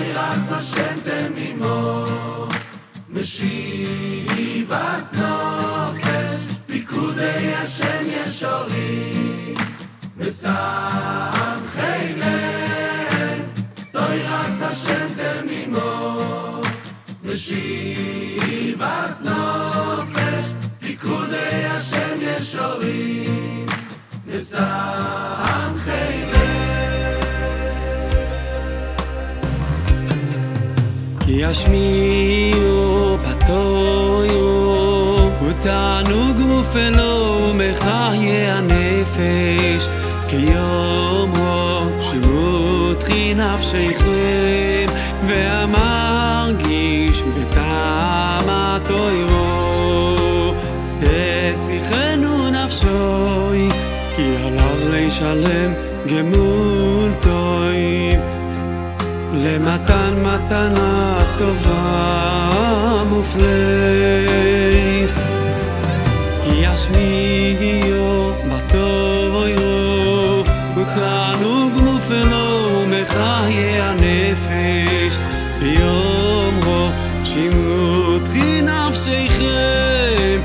Toiras Hashem temimo Meshivas nofesh Pikudei Hashem yeshorim Mesamchei lev Toiras Hashem temimo Meshivas nofesh Pikudei Hashem yeshorim Mesamchei lev כי ישמיעו בתוירו ותענוג מופלו ומחיה הנפש כיום הו שמותחי נפשכם והמרגיש בטעם התוירו תשיחנו נפשוי כי עליו לשלם גמול טוב למתן מתנה טובה מופלית כי ישמיעו בתוירו ותענוג מופלו ומחיה הנפש ביום הו שמותחי נפשכם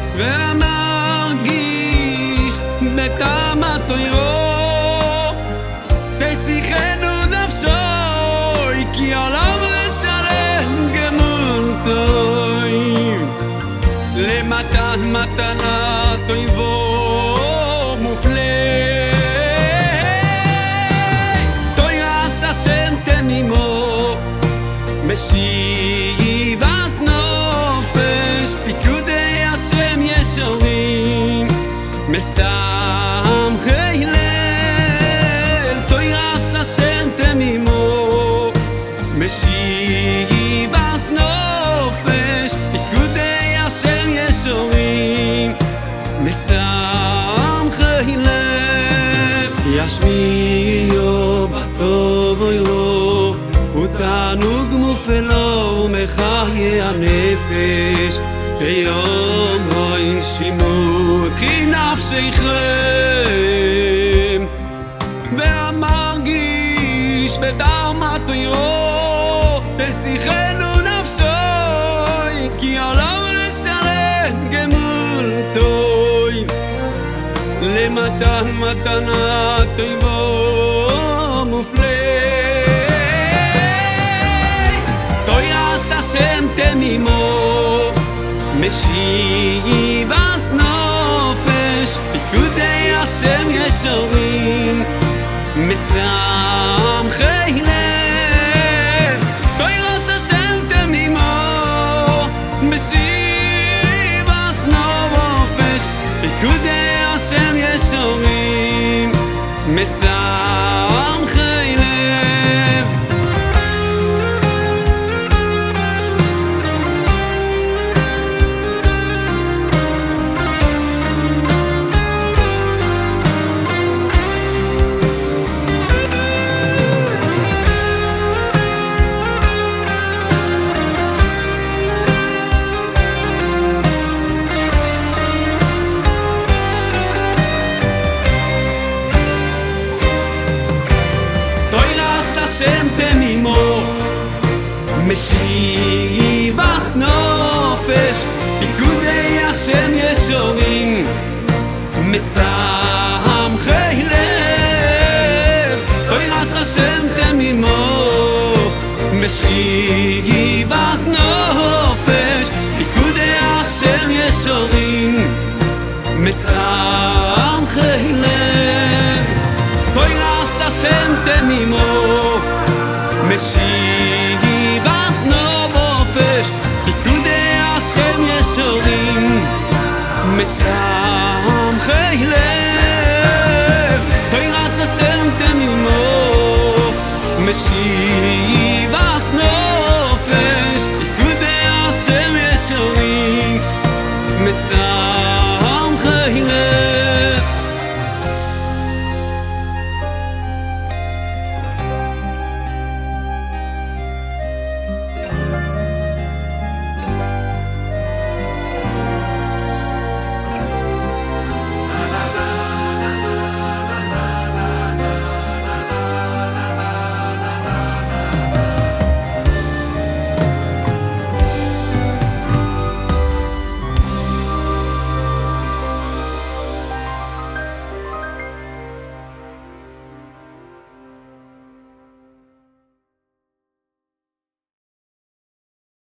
והמרגיש בטעם התוירו תשיחנו נפשו כי עליו לשלם גמול טוב למתן מתנה טובה מופלית תוירס השם תמימו משיבס נופש פיקודי השם ישרים משמחי לב תוירס השם תמימו משיבס נופש פיקודי השם ישרים משמחי לב ישמיעו בתוירו ותענוג מופלו ומחיה הנפש ביום הוי שמותחי נפשכם והמרגיש בטעם התוירו תשיחנו נפשוי כי עליו לשלם גמול טוב למתן מתנה טובה מופלית תוירס השם תמימו משיבס נופש פיקודי השם ישרים משמחי לב תוירס השם תמימו משיבס נופש פיקודי השם ישרים משמחי לב השם תמימו משיבס נופש פיקודי השם ישרים משמחי לב תוירס השם תמימו משיבס נופש פיקודי השם ישרים משמחי לב תוירס השם תמימו משיבס נופש פיקודי השם ישרים משמחי לב תוירס השם תמימו משיבס